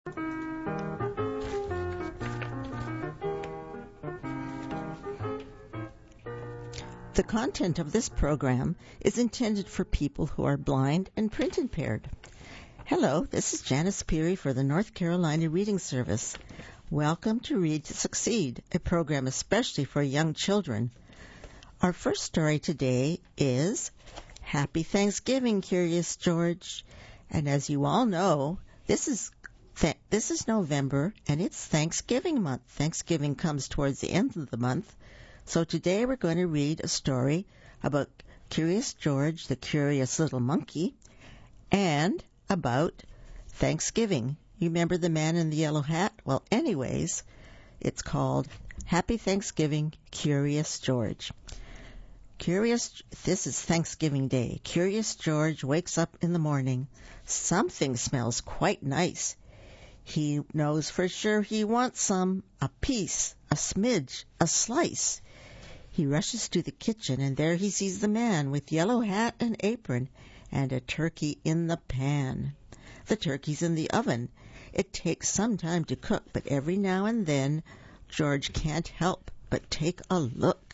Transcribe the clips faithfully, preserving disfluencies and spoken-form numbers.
The content of this program is intended for people who are blind and print impaired. Hello, this is Janice Peary for the North Carolina Reading Service. Welcome to Read to Succeed, a program especially for young children. Our first story today is Happy Thanksgiving, Curious George. And as you all know, this is th- this is November, and it's Thanksgiving month. Thanksgiving comes towards the end of the month. So today we're going to read a story about Curious George, the curious little monkey, and about Thanksgiving. You remember the man in the yellow hat? Well, anyways, it's called Happy Thanksgiving, Curious George. Curious, this is Thanksgiving Day. Curious George wakes up in the morning. Something smells quite nice. He knows for sure he wants some, a piece, a smidge, a slice. He rushes to the kitchen, and there he sees the man with yellow hat and apron and a turkey in the pan. The turkey's in the oven. It takes some time to cook, but every now and then George can't help but take a look.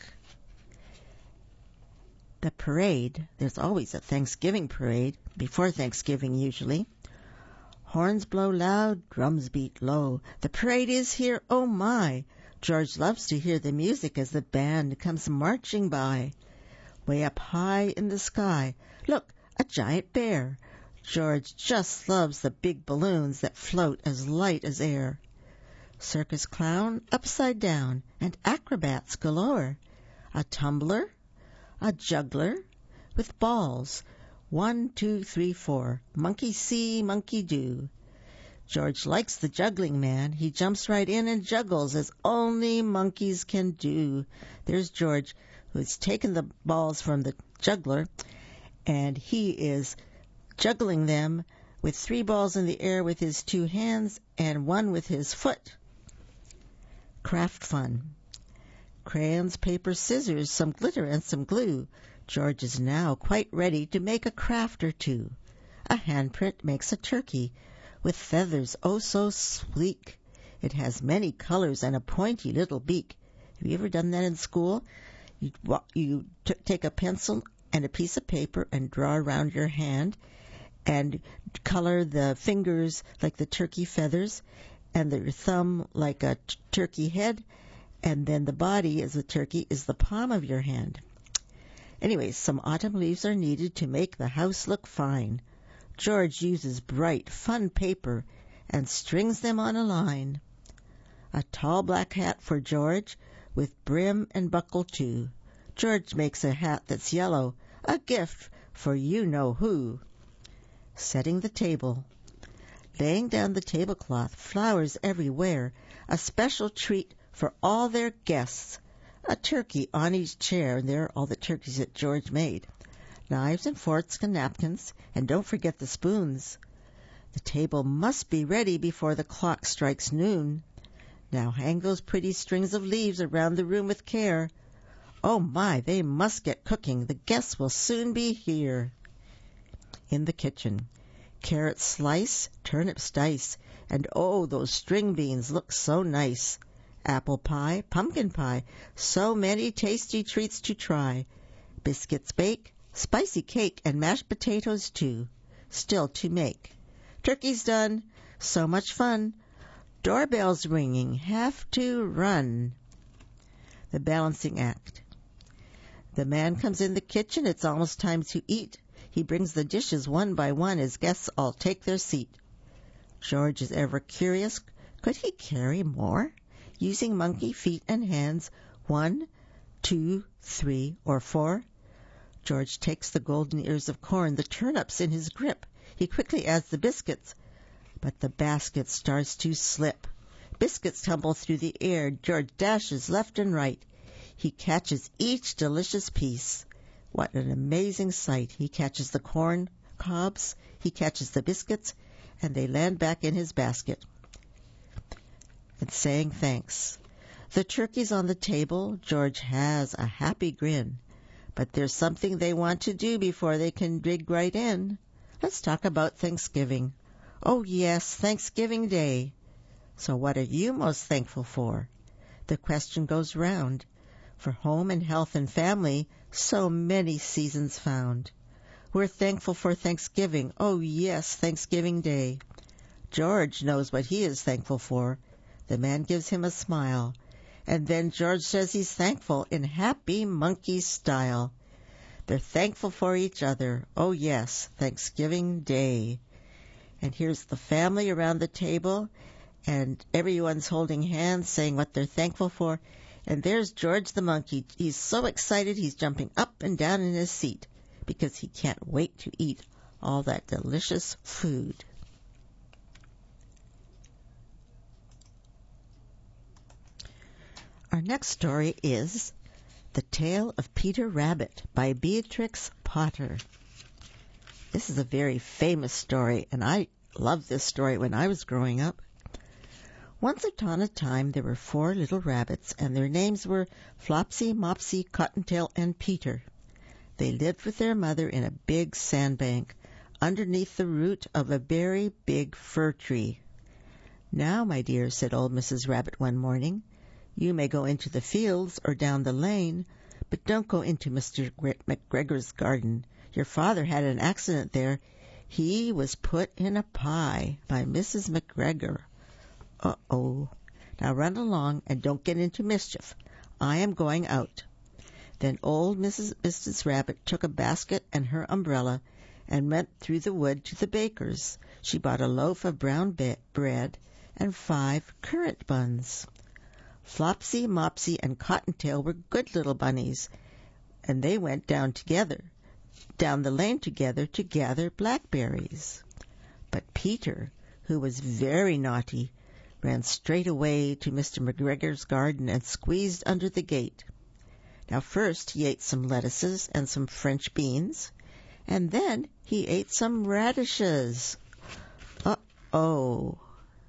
The parade, there's always a Thanksgiving parade, before Thanksgiving usually. Horns blow loud, drums beat low. The parade is here, oh my! George loves to hear the music as the band comes marching by. Way up high in the sky, look, a giant bear. George just loves the big balloons that float as light as air. Circus clown upside down, and acrobats galore. A tumbler, a juggler, with balls. One, two, three, four. Monkey see, monkey do. George likes the juggling man. He jumps right in and juggles as only monkeys can do. There's George, who's taken the balls from the juggler, and he is juggling them with three balls in the air with his two hands and one with his foot. Craft fun. Crayons, paper, scissors, some glitter, and some glue. George is now quite ready to make a craft or two. A handprint makes a turkey with feathers oh so sleek. It has many colors and a pointy little beak. Have you ever done that in school? You, you t- take a pencil and a piece of paper and draw around your hand and color the fingers like the turkey feathers and the thumb like a t- turkey head, and then the body as a turkey is the palm of your hand. Anyway, some autumn leaves are needed to make the house look fine. George uses bright, fun paper and strings them on a line. A tall black hat for George with brim and buckle too. George makes a hat that's yellow, a gift for you-know-who. Setting the table. Laying down the tablecloth, flowers everywhere, a special treat for all their guests. A turkey on each chair, and there are all the turkeys that George made. Knives and forks and napkins, and don't forget the spoons. The table must be ready before the clock strikes noon. Now hang those pretty strings of leaves around the room with care. Oh my, they must get cooking. The guests will soon be here. In the kitchen, carrot slice, turnips dice, and oh, those string beans look so nice. Apple pie, pumpkin pie, so many tasty treats to try. Biscuits bake, spicy cake, and mashed potatoes too, still to make. Turkey's done, so much fun. Doorbell's ringing, have to run. The balancing act. The man comes in the kitchen, it's almost time to eat. He brings the dishes one by one as guests all take their seat. George is ever curious, could he carry more? Using monkey feet and hands, one, two, three, or four. George takes the golden ears of corn, the turnips in his grip. He quickly adds the biscuits, but the basket starts to slip. Biscuits tumble through the air. George dashes left and right. He catches each delicious piece. What an amazing sight. He catches the corn cobs, he catches the biscuits, and they land back in his basket. And saying thanks. The turkey's on the table. George has a happy grin. But there's something they want to do before they can dig right in. Let's talk about Thanksgiving. Oh yes, Thanksgiving Day. So what are you most thankful for? The question goes round. For home and health and family, so many seasons found. We're thankful for Thanksgiving. Oh yes, Thanksgiving Day. George knows what he is thankful for. The man gives him a smile. And then George says he's thankful in happy monkey style. They're thankful for each other. Oh yes, Thanksgiving Day. And here's the family around the table, and everyone's holding hands saying what they're thankful for. And there's George the monkey. He's so excited he's jumping up and down in his seat because he can't wait to eat all that delicious food. Our next story is The Tale of Peter Rabbit by Beatrix Potter. This is a very famous story, and I loved this story when I was growing up. Once upon a time there were four little rabbits, and their names were Flopsy, Mopsy, Cottontail, and Peter. They lived with their mother in a big sandbank underneath the root of a very big fir tree. "Now, my dear," said old Missus Rabbit one morning, "you may go into the fields or down the lane, but don't go into Mister McGregor's garden. Your father had an accident there. He was put in a pie by Missus McGregor. Uh-oh. Now run along and don't get into mischief. I am going out." Then old Missus Missus Rabbit took a basket and her umbrella and went through the wood to the baker's. She bought a loaf of brown be- bread and five currant buns. Flopsy, Mopsy, and Cottontail were good little bunnies, and they went down together, down the lane together to gather blackberries. But Peter, who was very naughty, ran straight away to Mister McGregor's garden and squeezed under the gate. Now first he ate some lettuces and some French beans, and then he ate some radishes. Uh-oh.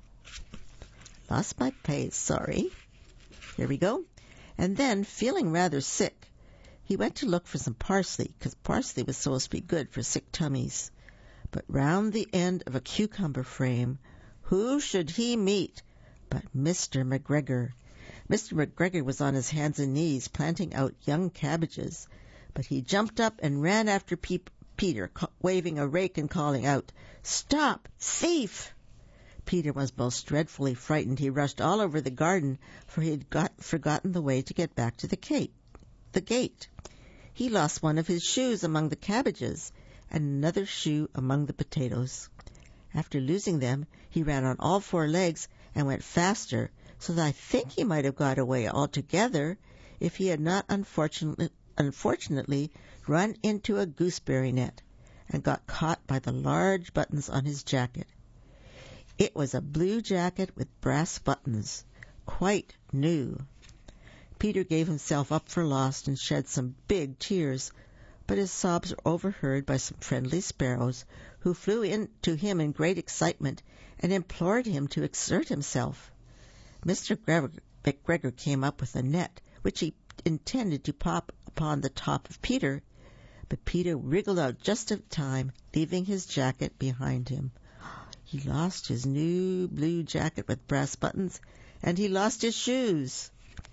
Lost my place, sorry. Here we go. And then, feeling rather sick, he went to look for some parsley, because parsley was supposed to be good for sick tummies. But round the end of a cucumber frame, who should he meet but Mister McGregor? Mister McGregor was on his hands and knees planting out young cabbages, but he jumped up and ran after Pe- Peter, ca- waving a rake and calling out, "Stop! Thief!" Peter was most dreadfully frightened. He rushed all over the garden, for he had got, forgotten the way to get back to the, gate. the gate. He lost one of his shoes among the cabbages, and another shoe among the potatoes. After losing them, he ran on all four legs and went faster, so that I think he might have got away altogether if he had not unfortunately, unfortunately run into a gooseberry net and got caught by the large buttons on his jacket. It was a blue jacket with brass buttons, quite new. Peter gave himself up for lost and shed some big tears, but his sobs were overheard by some friendly sparrows, who flew in to him in great excitement and implored him to exert himself. Mister McGregor came up with a net, which he intended to pop upon the top of Peter, but Peter wriggled out just in time, leaving his jacket behind him. He lost his new blue jacket with brass buttons, and he lost his shoes.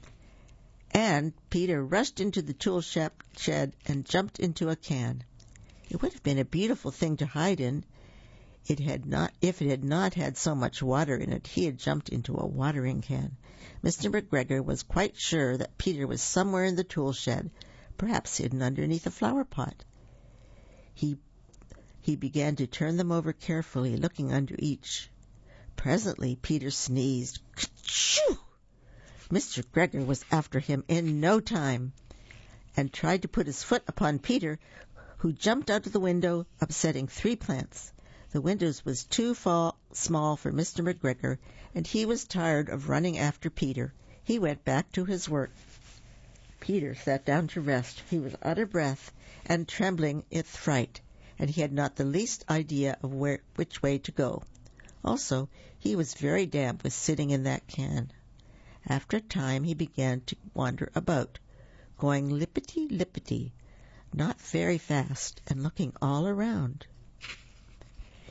And Peter rushed into the tool shed and jumped into a can. It would have been a beautiful thing to hide in. It had not, if it had not had so much water in it. He had jumped into a watering can. Mister McGregor was quite sure that Peter was somewhere in the tool shed, perhaps hidden underneath a flower pot. He He began to turn them over carefully, looking under each. Presently Peter sneezed. Achoo! Mister McGregor was after him in no time, and tried to put his foot upon Peter, who jumped out of the window, upsetting three plants. The window was too fall, small for Mister McGregor, and he was tired of running after Peter. He went back to his work. Peter sat down to rest. He was out of breath and trembling with fright, and he had not the least idea of where, which way to go. Also, he was very damp with sitting in that can. After a time he began to wander about, going lippity-lippity, not very fast, and looking all around.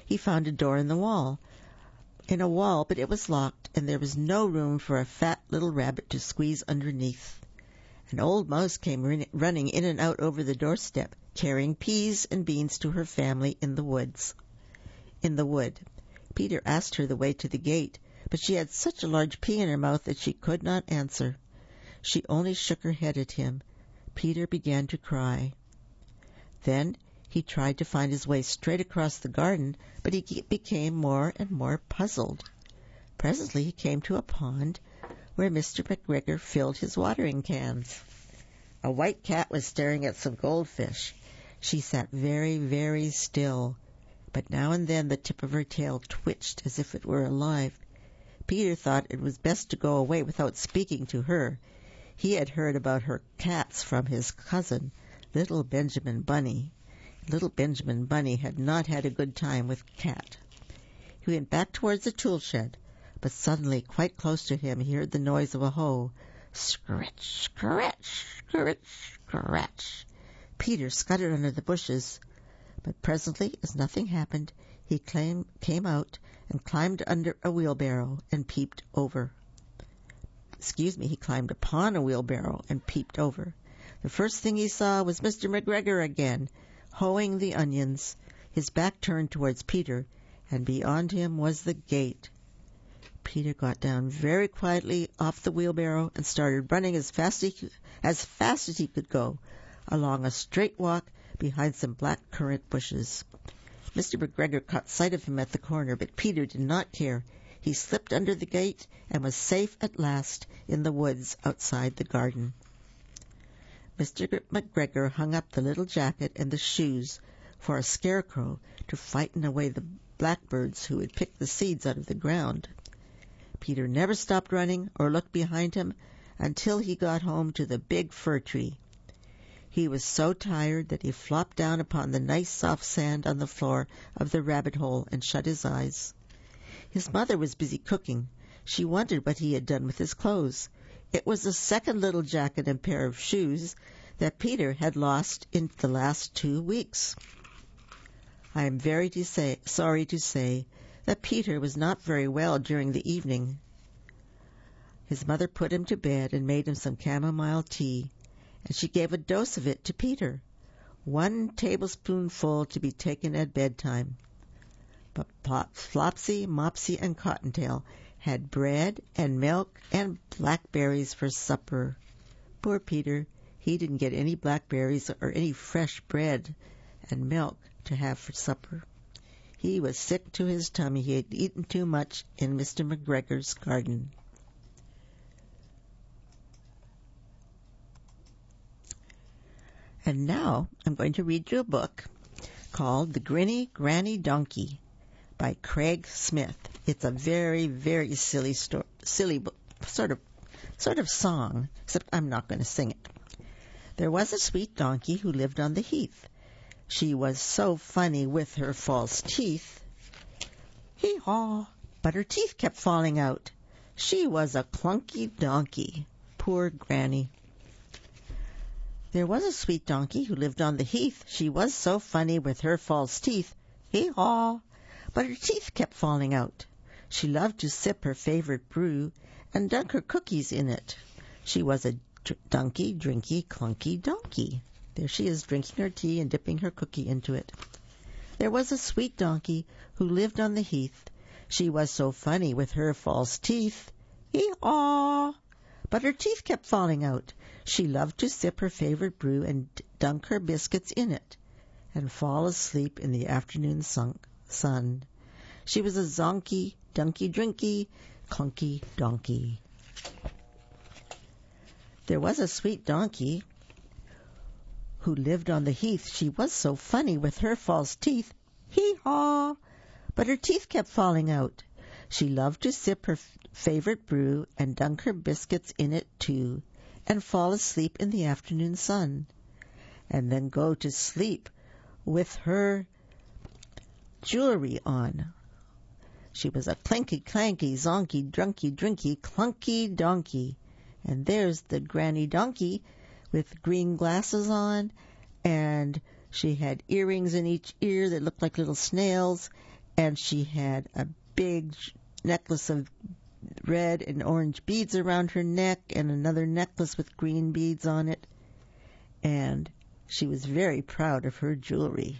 he found a door in the wall, in a wall, but it was locked, and there was no room for a fat little rabbit to squeeze underneath. An old mouse came running in and out over the doorstep, carrying peas and beans to her family in the woods. In the wood. Peter asked her the way to the gate, but she had such a large pea in her mouth that she could not answer. She only shook her head at him. Peter began to cry. Then he tried to find his way straight across the garden, but he became more and more puzzled. Presently he came to a pond where Mister McGregor filled his watering cans. A white cat was staring at some goldfish. She sat very, very still, but now and then the tip of her tail twitched as if it were alive. Peter thought it was best to go away without speaking to her. He had heard about her cats from his cousin, little Benjamin Bunny. Little Benjamin Bunny had not had a good time with Cat. He went back towards the tool shed, but suddenly, quite close to him, he heard the noise of a hoe. Scratch, scratch, scratch, scratch. Peter scuttered under the bushes, but presently, as nothing happened, he came, came out and climbed under a wheelbarrow and peeped over. Excuse me, he climbed upon a wheelbarrow and peeped over. The first thing he saw was Mister McGregor again, hoeing the onions, his back turned towards Peter, and beyond him was the gate. Peter got down very quietly off the wheelbarrow and started running as fast as he, as fast as he could go, along a straight walk behind some black currant bushes. Mister McGregor caught sight of him at the corner, but Peter did not care. He slipped under the gate and was safe at last in the woods outside the garden. Mister McGregor hung up the little jacket and the shoes for a scarecrow to frighten away the blackbirds who would pick the seeds out of the ground. Peter never stopped running or looked behind him until he got home to the big fir tree. He was so tired that he flopped down upon the nice soft sand on the floor of the rabbit hole and shut his eyes. His mother was busy cooking. She wondered what he had done with his clothes. It was the second little jacket and pair of shoes that Peter had lost in the last two weeks. I am very to say, sorry to say that Peter was not very well during the evening. His mother put him to bed and made him some chamomile tea, and she gave a dose of it to Peter, one tablespoonful to be taken at bedtime. But Flopsy, Mopsy, and Cottontail had bread and milk and blackberries for supper. Poor Peter, he didn't get any blackberries or any fresh bread and milk to have for supper. He was sick to his tummy. He had eaten too much in Mister McGregor's garden. And now I'm going to read you a book called The Grinny Granny Donkey by Craig Smith. It's a very, very silly story, silly sort of sort of song, except I'm not going to sing it. There was a sweet donkey who lived on the heath. She was so funny with her false teeth. Hee-haw! But her teeth kept falling out. She was a clunky donkey. Poor Granny. There was a sweet donkey who lived on the heath. She was so funny with her false teeth. Hee-haw! But her teeth kept falling out. She loved to sip her favorite brew and dunk her cookies in it. She was a dr- dunky, drinky, clunky donkey. There she is, drinking her tea and dipping her cookie into it. There was a sweet donkey who lived on the heath. She was so funny with her false teeth. Hee-haw! But her teeth kept falling out. She loved to sip her favorite brew and dunk her biscuits in it, and fall asleep in the afternoon sun. sun. She was a zonky, dunky, drinky, clunky donkey. There was a sweet donkey who lived on the heath. She was so funny with her false teeth. Hee-haw! But her teeth kept falling out. She loved to sip her f- favorite brew and dunk her biscuits in it too, and fall asleep in the afternoon sun, and then go to sleep with her jewelry on. She was a clanky, clanky, zonky, drunky, drinky, clunky donkey. And there's the granny donkey with green glasses on, and she had earrings in each ear that looked like little snails, and she had a big necklace of red and orange beads around her neck and another necklace with green beads on it. And she was very proud of her jewelry.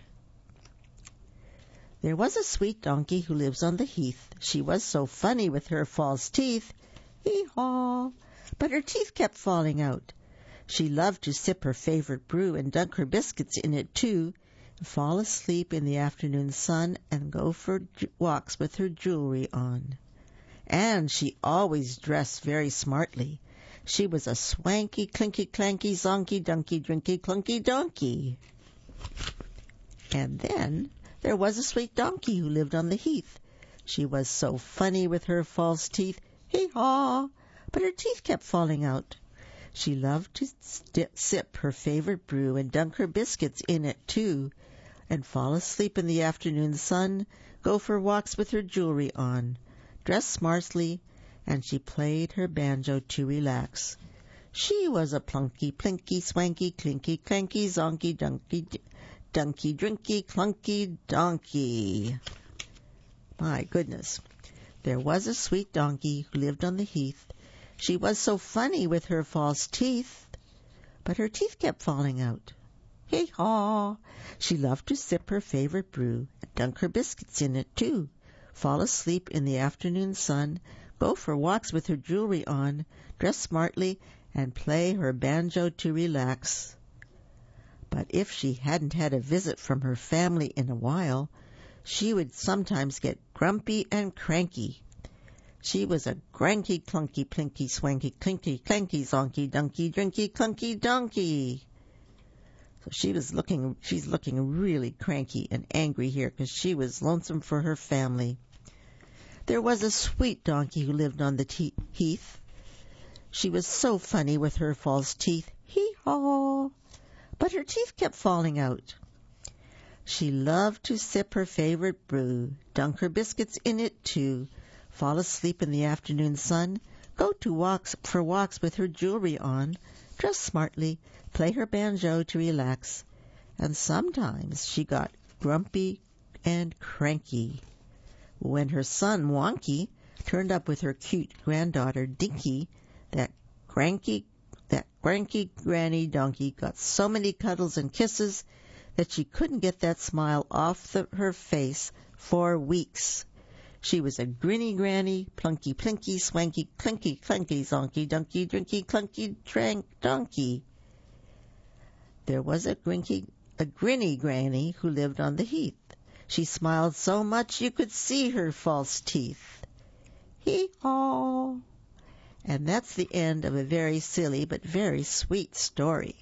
There was a sweet donkey who lives on the heath. She was so funny with her false teeth. Hee-haw! But her teeth kept falling out. She loved to sip her favorite brew and dunk her biscuits in it too, and fall asleep in the afternoon sun and go for walks with her jewelry on. And she always dressed very smartly. She was a swanky, clinky, clanky, zonky, dunky, drinky, clunky donkey. And then there was a sweet donkey who lived on the heath. She was so funny with her false teeth. Hee-haw! But her teeth kept falling out. She loved to st- sip her favorite brew and dunk her biscuits in it too, and fall asleep in the afternoon sun, go for walks with her jewelry on, dress smartly, and she played her banjo to relax. She was a plunky, plinky, swanky, clinky, clanky, zonky, dunky, dunky, drinky, clunky donkey. My goodness. There was a sweet donkey who lived on the heath. She was so funny with her false teeth, but her teeth kept falling out. Hee-haw! She loved to sip her favorite brew and dunk her biscuits in it too, fall asleep in the afternoon sun, go for walks with her jewelry on, dress smartly, and play her banjo to relax. But if she hadn't had a visit from her family in a while, she would sometimes get grumpy and cranky. She was a granky, clunky, plinky, swanky, clinky, clanky, zonky, dunky, drinky, clunky donkey. So she was looking, she's looking really cranky and angry here because she was lonesome for her family. There was a sweet donkey who lived on the te- heath. She was so funny with her false teeth. Hee-haw! But her teeth kept falling out. She loved to sip her favorite brew, dunk her biscuits in it too, fall asleep in the afternoon sun, go to walks for walks with her jewelry on, dress smartly, play her banjo to relax, and sometimes she got grumpy and cranky. When her son Wonky turned up with her cute granddaughter Dinky, that cranky, that cranky granny donkey got so many cuddles and kisses that she couldn't get that smile off the, her face for weeks. She was a grinny granny, plunky plinky, swanky, clinky, clanky, zonky, dunky, drinky, clunky, trank, donkey. There was a grinky, a grinny granny who lived on the heath. She smiled so much you could see her false teeth. Hee-haw! And that's the end of a very silly but very sweet story.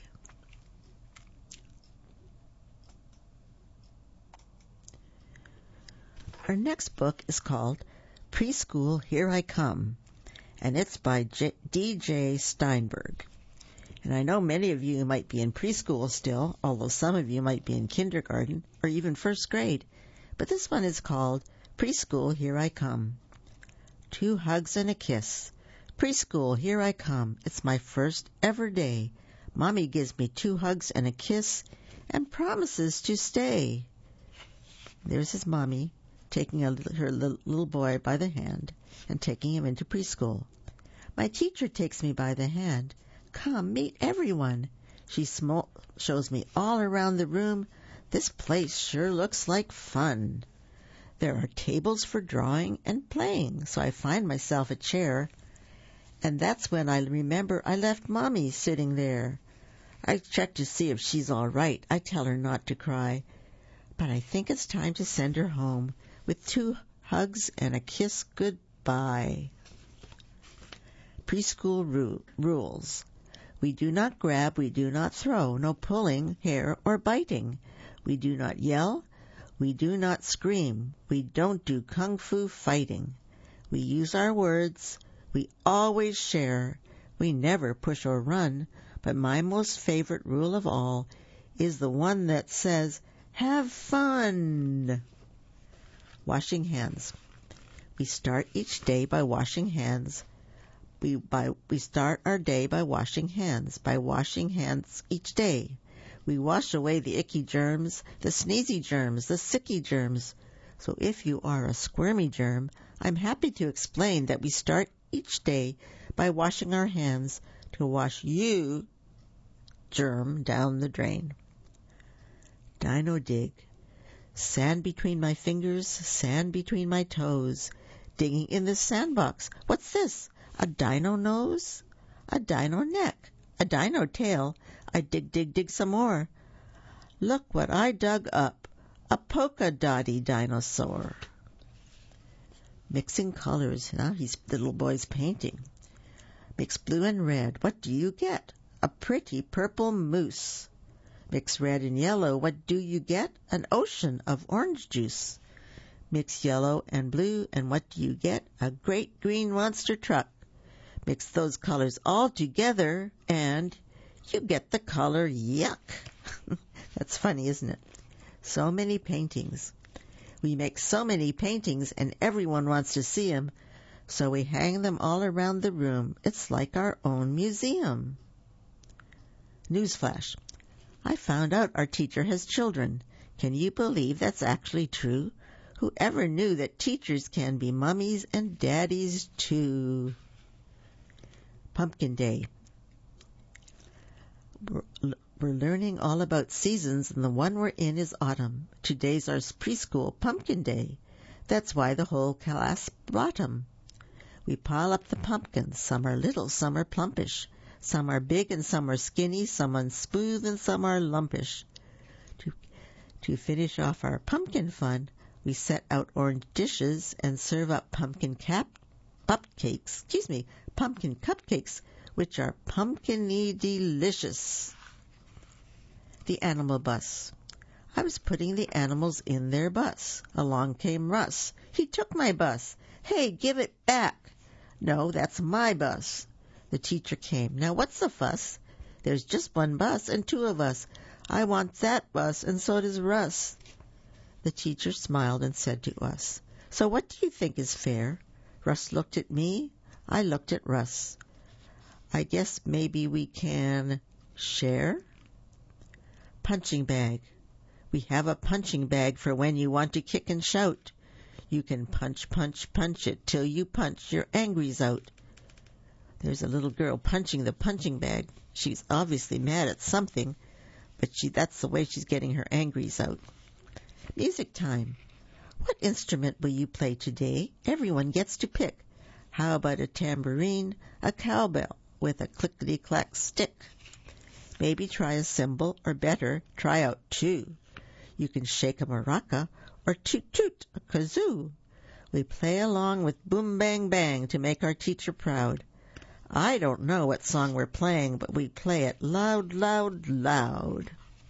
Our next book is called Preschool, Here I Come, and it's by J- D J Steinberg. And I know many of you might be in preschool still, although some of you might be in kindergarten or even first grade. But this one is called Preschool, Here I Come. Two hugs and a kiss. Preschool, here I come. It's my first ever day. Mommy gives me two hugs and a kiss and promises to stay. There's his mommy taking a, her little, little boy by the hand and taking him into preschool. My teacher takes me by the hand. Come, meet everyone. She sm- shows me all around the room. This place sure looks like fun. There are tables for drawing and playing, so I find myself a chair. And that's when I remember I left Mommy sitting there. I check to see if she's all right. I tell her not to cry. But I think it's time to send her home with two hugs and a kiss goodbye. Preschool ru- rules. We do not grab, we do not throw, no pulling hair or biting. We do not yell, we do not scream, we don't do kung fu fighting. We use our words, we always share, we never push or run, but my most favorite rule of all is the one that says, have fun. Washing hands. We start each day by washing hands. We, by, we start our day by washing hands, by washing hands each day. We wash away the icky germs, the sneezy germs, the sicky germs, So if you are a squirmy germ, I'm happy to explain that we start each day by washing our hands to wash you, germ, down the drain. Dino dig. Sand between my fingers, sand between my toes. Digging in this sandbox. What's this? A dino nose? A dino neck? A dino tail? I dig, dig, dig some more. Look what I dug up. A polka dotty dinosaur. Mixing colors. Now he's the little boy's painting. Mix blue and red. What do you get? A pretty purple moose. Mix red and yellow. What do you get? An ocean of orange juice. Mix yellow and blue, and what do you get? A great green monster truck. Mix those colors all together, and you get the color yuck. That's funny, isn't it? So many paintings. We make so many paintings, and everyone wants to see them, so we hang them all around the room. It's like our own museum. Newsflash. I found out our teacher has children. Can you believe that's actually true? Whoever knew that teachers can be mummies and daddies too? Pumpkin Day. We're, we're learning all about seasons, and the one we're in is autumn. Today's our preschool Pumpkin Day. That's why the whole class brought 'em. We pile up the pumpkins. Some are little, some are plumpish. Some are big and some are skinny, some are smooth and some are lumpish. To, to finish off our pumpkin fun, we set out orange dishes and serve up pumpkin cap cupcakes, excuse me, pumpkin cupcakes, which are pumpkin-y delicious. The animal bus. I was putting the animals in their bus. Along came Russ. He took my bus. Hey, give it back. No, that's my bus. The teacher came. Now what's the fuss? There's just one bus and two of us. I want that bus, and so does Russ. The teacher smiled and said to us, So what do you think is fair? Russ looked at me. I looked at Russ. I guess maybe we can share? Punching bag. We have a punching bag for when you want to kick and shout. You can punch, punch, punch it till you punch your angries out. There's a little girl punching the punching bag. She's obviously mad at something, but she that's the way she's getting her angries out. Music time. What instrument will you play today? Everyone gets to pick. How about a tambourine, a cowbell with a clickety-clack stick? Maybe try a cymbal, or better, try out two. You can shake a maraca or toot-toot a kazoo. We play along with boom bang bang to make our teacher proud. I don't know what song we're playing, but we play it loud, loud, loud.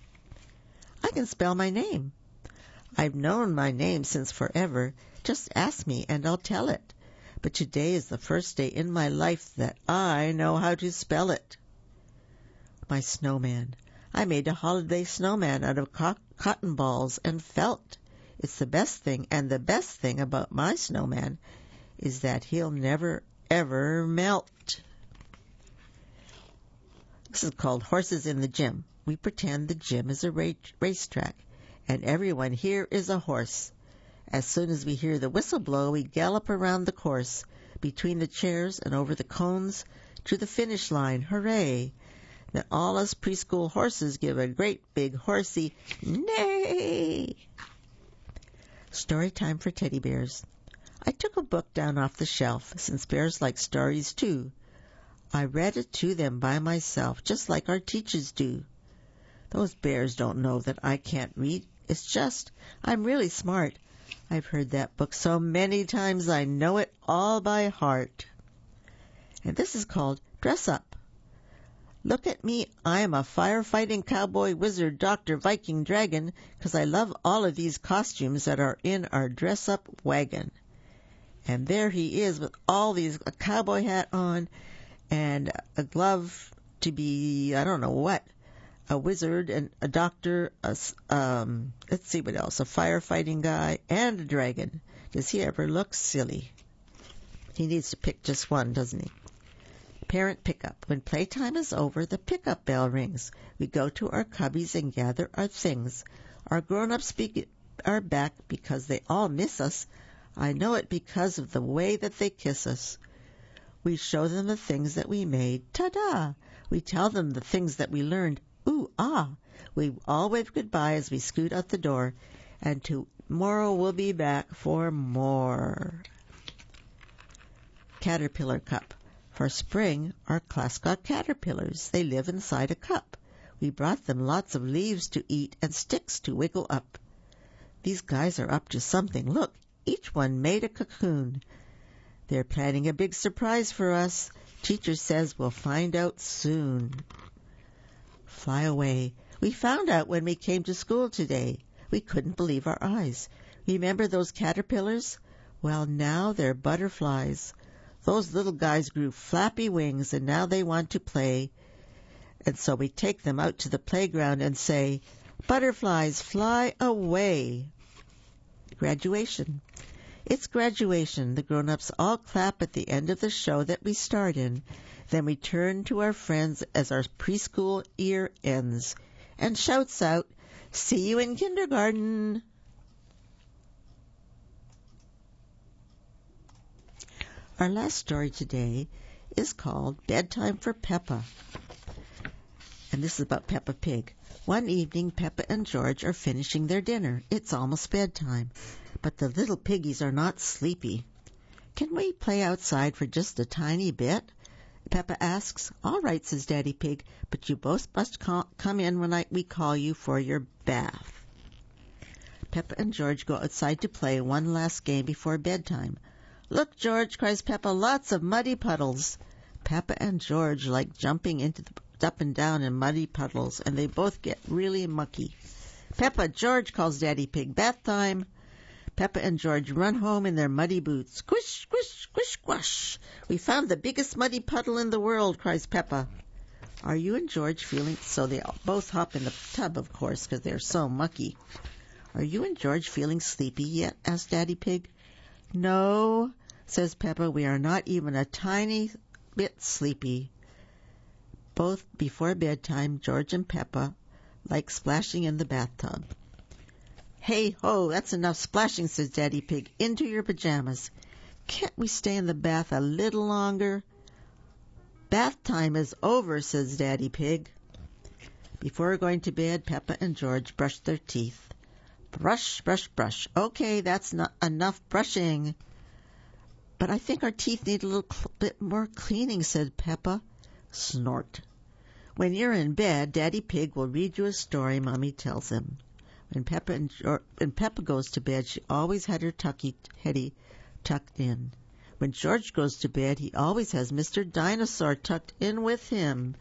I can spell my name. I've known my name since forever. Just ask me and I'll tell it. But today is the first day in my life that I know how to spell it. My snowman. I made a holiday snowman out of co- cotton balls and felt. It's the best thing, and the best thing about my snowman is that he'll never, ever melt. This is called Horses in the Gym. We pretend the gym is a racetrack, and everyone here is a horse. As soon as we hear the whistle blow, we gallop around the course, between the chairs and over the cones, to the finish line. Hooray! Then all us preschool horses give a great big horsey neigh. Story time for teddy bears. I took a book down off the shelf, since bears like stories too. I read it to them by myself, just like our teachers do. Those bears don't know that I can't read. It's just, I'm really smart. I've heard that book so many times I know it all by heart. And this is called Dress Up. Look at me, I am a firefighting cowboy, wizard, doctor, Viking, dragon, 'cause I love all of these costumes that are in our dress-up wagon. And there he is with all these, a cowboy hat on, and a glove to be, I don't know what, a wizard and a doctor, a, um, let's see what else, a firefighting guy, and a dragon. Does he ever look silly? He needs to pick just one, doesn't he? Parent pickup. When playtime is over, the pickup bell rings. We go to our cubbies and gather our things. Our grown-ups be- our back because they all miss us. I know it because of the way that they kiss us. We show them the things that we made. Ta-da! We tell them the things that we learned. Ooh, ah! We all wave goodbye as we scoot out the door. And tomorrow we'll be back for more. Caterpillar Cup. For spring, our class got caterpillars. They live inside a cup. We brought them lots of leaves to eat and sticks to wiggle up. These guys are up to something. Look, each one made a cocoon. They're planning a big surprise for us. Teacher says we'll find out soon. Fly away. We found out when we came to school today. We couldn't believe our eyes. Remember those caterpillars? Well, now they're butterflies. Those little guys grew flappy wings, and now they want to play. And so we take them out to the playground and say, "Butterflies, fly away." Graduation. It's graduation. The grown-ups all clap at the end of the show that we start in. Then we turn to our friends as our preschool year ends and shouts out, "See you in kindergarten." Our last story today is called Bedtime for Peppa. And this is about Peppa Pig. One evening, Peppa and George are finishing their dinner. It's almost bedtime, but the little piggies are not sleepy. "Can we play outside for just a tiny bit?" Peppa asks. "All right," says Daddy Pig, "but you both must call, come in when I, we call you for your bath." Peppa and George go outside to play one last game before bedtime. "Look, George," cries Peppa, "lots of muddy puddles." Peppa and George like jumping into the up and down in muddy puddles, and they both get really mucky. "Peppa, George," calls Daddy Pig, "bath time." Peppa and George run home in their muddy boots. "Squish, squish, squish, squash! We found the biggest muddy puddle in the world," cries Peppa. Are you and George feeling... So they both hop in the tub, of course, because they're so mucky. "Are you and George feeling sleepy yet?" asked Daddy Pig. "No," says Peppa, "we are not even a tiny bit sleepy." Both before bedtime, George and Peppa like splashing in the bathtub. "Hey ho, that's enough splashing," says Daddy Pig. "Into your pajamas." "Can't we stay in the bath a little longer?" "Bath time is over," says Daddy Pig. Before going to bed, Peppa and George brushed their teeth. Brush, brush, brush. "Okay, that's not enough brushing." "But I think our teeth need a little cl- bit more cleaning," said Peppa. Snort. "When you're in bed, Daddy Pig will read you a story Mommy tells him." When Peppa and George, when Peppa goes to bed, she always had her tucky heady tucked in. When George goes to bed, he always has Mister Dinosaur tucked in with him.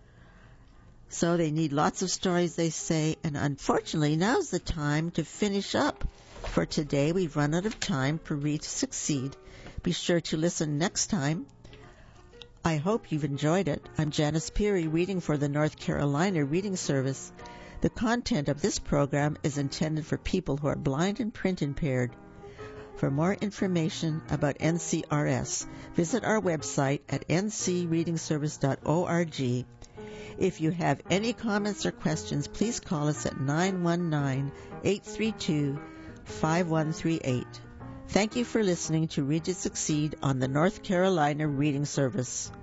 So they need lots of stories, they say, and unfortunately, now's the time to finish up. For today, we've run out of time for Read to Succeed. Be sure to listen next time. I hope you've enjoyed it. I'm Janice Peary, reading for the North Carolina Reading Service. The content of this program is intended for people who are blind and print impaired. For more information about N C R S, visit our website at n c reading service dot org. If you have any comments or questions, please call us at nine one nine, eight three two, five one three eight. Thank you for listening to Read to Succeed on the North Carolina Reading Service.